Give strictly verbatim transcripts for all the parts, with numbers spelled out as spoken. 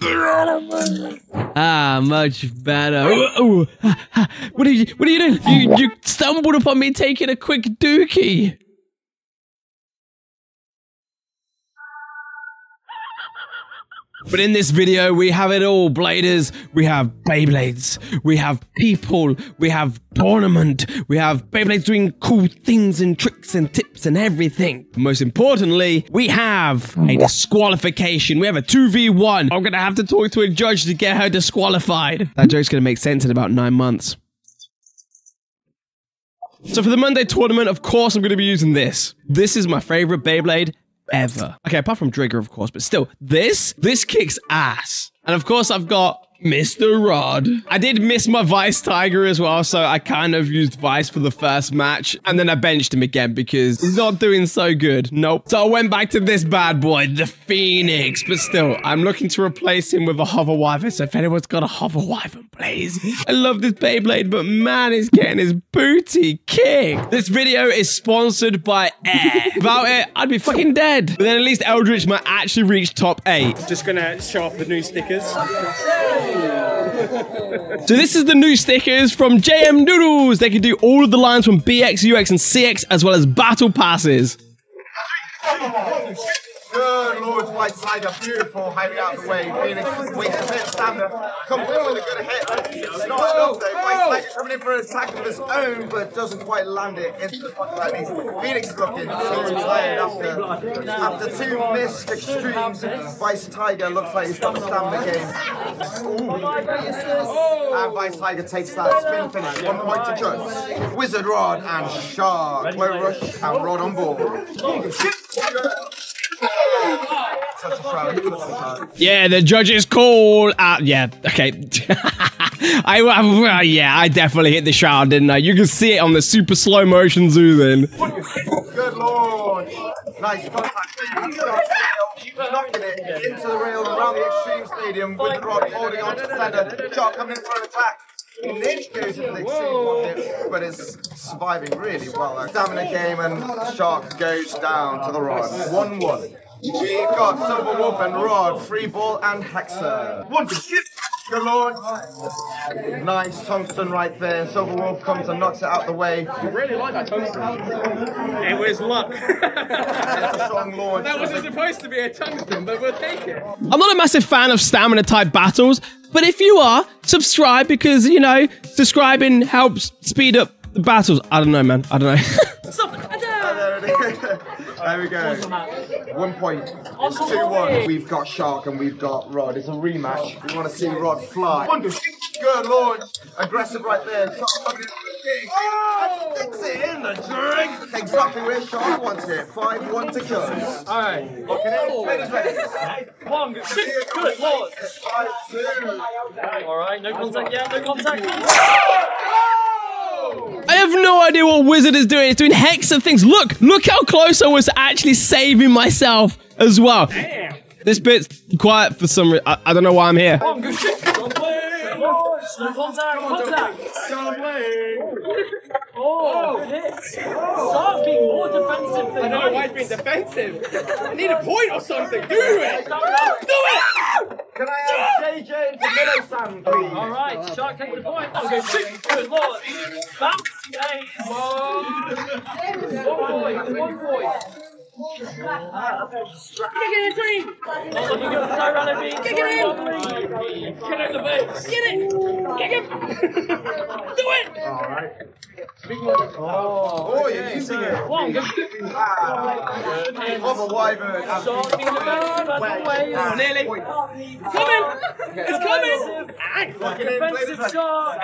Ah, much better. Ooh, ooh. What are you? What are you doing? You you stumbled upon me taking a quick dookie. But in this video, we have it all, Bladers. We have Beyblades, we have people, we have tournament, we have Beyblades doing cool things and tricks and tips and everything. Most importantly, we have a disqualification. We have a two v one. I'm gonna have to talk to a judge to get her disqualified. That joke's gonna make sense in about nine months. So for the Monday tournament, of course, I'm gonna be using this. This is my favorite Beyblade ever. Okay, apart from Drigger, of course, but still, this, this kicks ass. And of course, I've got Mister Rod. I did miss my Vice Tiger as well, so I kind of used Vice for the first match, and then I benched him again because he's not doing so good. Nope. So I went back to this bad boy, the Phoenix, but still, I'm looking to replace him with a Hover Wyvern, so if anyone's got a Hover Wyvern, please. I love this Beyblade, but man, he's getting his booty kicked. This video is sponsored by Air. Without it, I'd be fucking dead. But then at least Eldritch might actually reach top eight. Just gonna show off the new stickers. So this is the new stickers from J M Noodles. They can do all of the lines from B X, U X, and C X, as well as battle passes. Good Lord, White Tiger, beautiful, highly out of the way. Phoenix waits a bit of stamina, comes in with a good hit. It's not enough though. White Tiger coming in for an attack of his own, but doesn't quite land it into the pocket like these. Phoenix is looking so tired after, after two missed extremes. Vice Tiger looks like he's got the stamina game. Ooh. And Vice Tiger takes that spin finish. One point to judge. Wizard Rod and Shark. Low Rush and Rod on board. Yeah, the judges call. Uh, yeah, okay. I uh, yeah, I definitely hit the shroud, didn't I? You can see it on the super slow motion zoom in. Good Lord! Nice contact. Knocking it into the rail around the Extreme Stadium with the Rod holding on to the center. Shark coming in for an attack. Lynch goes into the extreme pocket, but is surviving really well. Stamina game, and Shark goes down to the Rod. one one. We've got Silver Wolf and Rod, Free Ball and Hexer. One, two, good Lord. Nice tungsten right there. Silver Wolf comes and knocks it out the way. I really like that tungsten. It was luck. It's a strong launch. That wasn't supposed to be a tungsten, but we'll take it. I'm not a massive fan of stamina type battles, but if you are, subscribe because, you know, subscribing helps speed up the battles. I don't know, man. I don't know. Stop it. There we go. One point. It's two one. We've got Shark and we've got Rod. It's a rematch. We want to see Rod fly. Good Lord. Aggressive right there. Shark coming in for the kick. Oh! Sticks it in the drink. Exactly where Shark wants it. five one to close. Alright. Locking in. Players ready. One, good Lord. five two. Alright, no contact yet, no contact. I have no idea what Wizard is doing. It's doing Hexer things. Look, look how close I was to actually saving myself as well. Damn. This bit's quiet for some reason. I, I don't know why I'm here. One, good shit. Don't play. No contact, contact. Don't play. Oh, hit. Start being more defensive than I don't know why it's being defensive. I need a point or something. Do it! Do it! Can I have J J into Minnow Sand, please? Alright, Shark takes the point. Oh, go six. Good Lord. Bounce. Hey. One point. One point. Kick it in, team! Oh, looking good. Tyrone B. Kick it in! Get out the base. Get it! Kick him! Do it! Alright. Oh, oh, you're using it. One, go. Hover Wyvern. Shark being the best. That's way. Oh, nearly. It's coming! It's coming! Defensive Shark.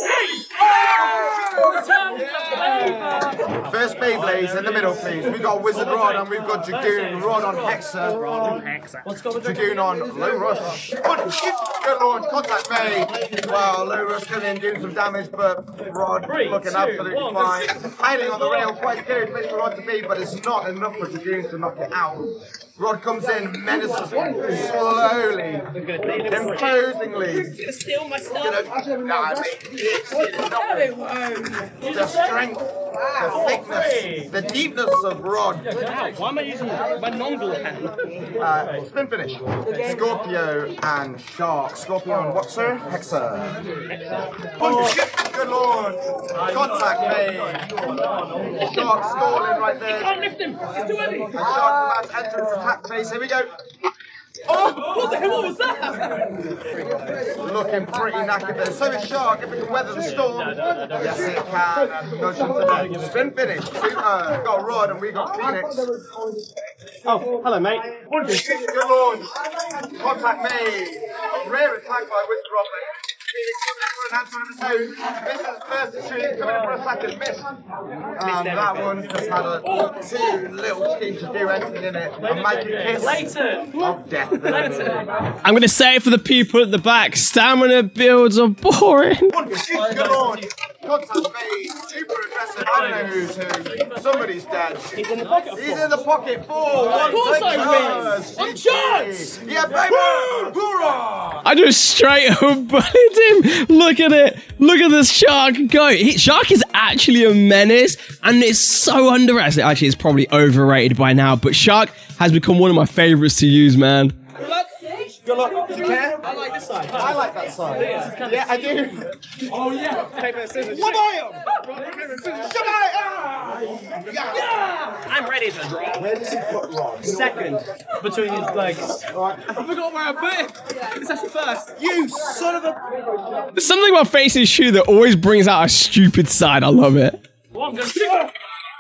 First Beyblades in the middle, please. We've got Wizard Rod and we've got Dragoon. Rod on Hexer. Rod on Hexer. Let's go with Dragoon on Low Rush. Good Lord, contact Bay. Wow, Low Rush coming in doing some damage, but Rod looking absolutely fine. Hiding on the rail, quite good place for Rod to be, but it's not enough for Dragoon to knock it out. Rod comes in, menaces slowly, imposingly. He's gonna steal my stuff. Gonna, nah, mate, it's, it's not the strength, the thickness, the deepness of Rod. Why am I using my non-glove hand? Uh, spin finish. Scorpio and Shark. Scorpio and what, sir? Hexa. Punch. Good lord. Contact made. Shark stalling right there. Can't lift him. It's too heavy. And Shark about to enter into attack phase. Here we go. Oh, what the hell? What was that? Looking pretty knackered there. So is Shark. If it can weather the storm. Yes, it can. And nudge into the spin finish. Super. We've got Rod and we got Phoenix. Oh, hello, mate. Good lord. Contact made. Rare attack by Whisper Robin. Phoenix coming in for an answer of his own. Misses first extreme, coming in for a second miss. And that one just had a too little scheme to do anything in it. A magic kiss Later. of death. I'm going to say it for the people at the back, stamina builds are boring. Good lord. Contact made. Super aggressive. I don't know who's who. Somebody's dead. He's in the pocket. He's in the pocket for one. Of course I charge. win. I'm charged. Yeah, baby. Hoorah. I just straight up bullied him. Look at it. Look at this Shark go. He, Shark is actually a menace and it's so underrated. Actually, it's probably overrated by now, but Shark has become one of my favorites to use, man. Good luck. Do you care? I like this side. I like that side. Yeah, I do. Oh yeah. Paper scissors. What I am? Shut up! Yeah. I'm ready to draw. Where does he put Rod? Second between his legs. I forgot where I put it. It's actually first. You son of a... There's something about facing Shu that always brings out a stupid side. I love it. Well, I'm gonna shoot.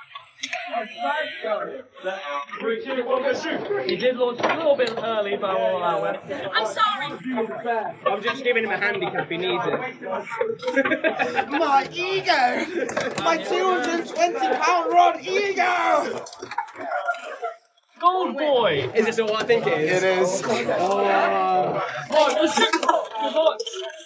Three, two, one, go shoot. He did launch a little bit early, but I will allow it. I'm sorry. I'm just giving him a handicap if he needs it. My ego! My two hundred twenty pound Rod ego! Gold boy. Is this what I think it is? It is. Oh, go shoot. Good luck.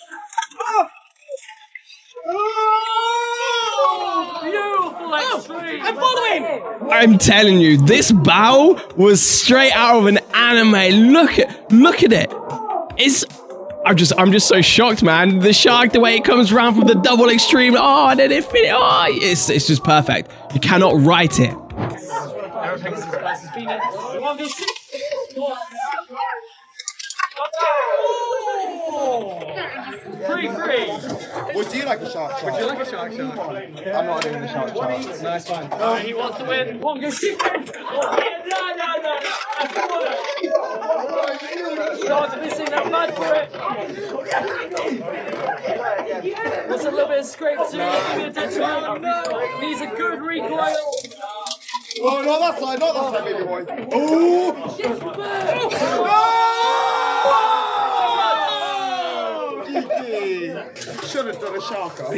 Beautiful extreme. I'm following! I'm telling you, this bow was straight out of an anime. Look at, look at it. It's, I'm just, I'm just so shocked, man. The Shark, the way it comes around from the double extreme. Oh, and then it fit. Oh, it's, it's just perfect. You cannot write it. Three, three. Would you like a shark shot? Would you like a shark shot? I'm not doing the shark shot. No, it's fine. Uh, he wants to win. One, go shoot. No, no, no. Shark's missing that bad for it. There's a little bit of scrape to it. Give me attention. No. Needs a good recoil. Oh, not that side, not that side, baby boy. Oh! Should have done a shark off.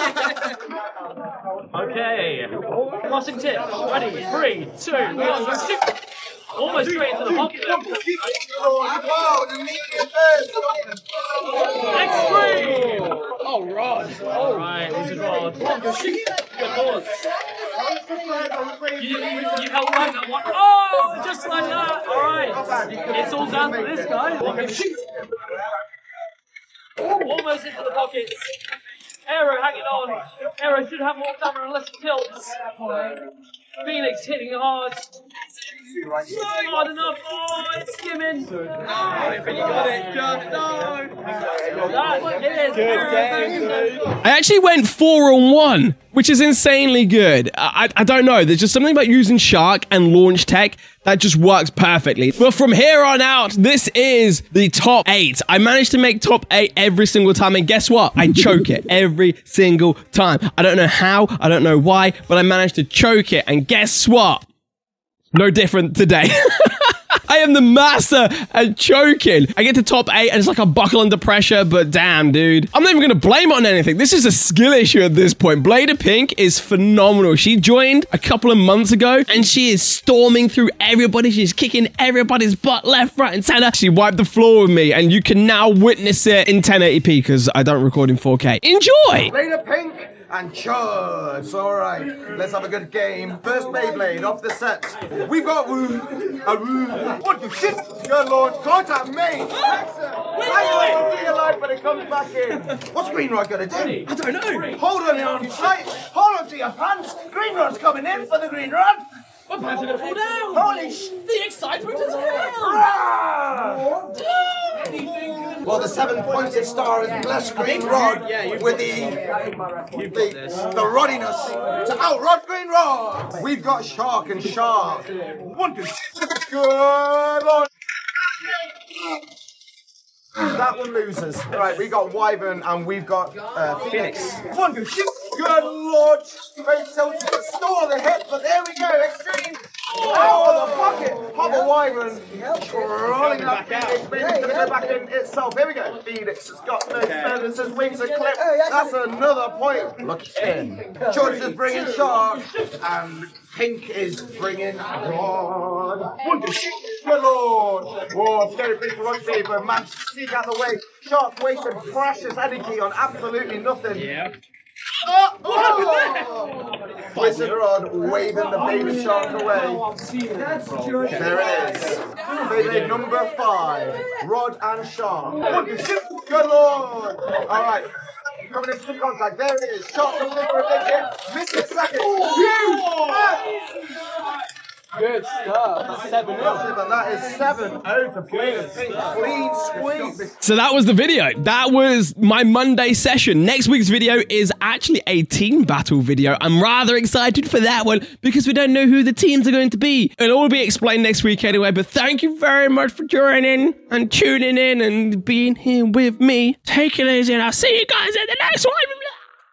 Okay. Crossing tip. Ready. Three, two, one, go shoot. Almost straight into the pocket. Extreme. Oh, Rod. All right, this is Rod. One, go shoot. Good lord. You, you, you held right that one. Oh, just like that. All right. It's all down to this guy. One, go shoot. Almost into the pockets. Arrow hanging on. Arrow should have more stamina unless it tilts. Phoenix hitting hard. Not hard enough. Oh, it's skimming. But you got it. Just no. That is very I actually went four on one, which is insanely good. I, I don't know. There's just something about using Shark and launch tech that just works perfectly. But from here on out, this is the top eight. I managed to make top eight every single time. And guess what? I choke it every single time. I don't know how. I don't know why, but I managed to choke it. And guess what? No different today. I am the master at choking. I get to top eight and it's like a buckle under pressure, but damn, dude. I'm not even gonna blame it on anything. This is a skill issue at this point. Blada Pink is phenomenal. She joined a couple of months ago and she is storming through everybody. She's kicking everybody's butt left, right, and center. She wiped the floor with me and you can now witness it in ten eighty p because I don't record in four K. Enjoy! Blada Pink and Chuds. All right, let's have a good game. First Beyblade off the set. We've got Woo, a Woo. What the shit? Good lord, contact me. I won't be alive when it comes back in. What's Green Rod gonna do? I don't know. Hold on your tight. Hold on to your pants. Green Rod's coming in for the Green Rod. My pants are gonna fall down. Holy sh! The excitement is hell. Well, the seven-pointed star is blessed Green Rod with the, the, the roddiness to outrod Green Rod. We've got Shark and Shark. One, two, good lord. That one loses. Right, we got Wyvern and we've got uh, Phoenix. One, two, shoot. Good lord. Very tilted to store the hit, but there we go. Extreme. Out of the pocket. Hobble Wyvern. Rolling that Phoenix. Maybe it's going to go back in itself. Here we go. Phoenix has got no feathers. His wings are clipped. That's another point. Lucky spin. George is bringing Shark. And Pink is bringing Rod. One, two, shoot. Good lord. Whoa, scary fish for Rod Saber. Man, sneak out the way. Shark wasted precious energy on absolutely nothing. Yeah. Oh, oh. Wizard Rod waving the baby shark away. There it is. Baby number five. Rod and Shark. One, two, shoot. Good lord. All right. Coming into the contact. There it is. Shark coming in for a big hit. Missed it second. Huge. Good stuff. seven nil. That is seven oh to play the Pink. Clean squeeze. So that was the video. That was my Monday session. Next week's video is actually a team battle video. I'm rather excited for that one because we don't know who the teams are going to be. It'll all be explained next week anyway, but thank you very much for joining and tuning in and being here with me. Take it easy and I'll see you guys in the next one.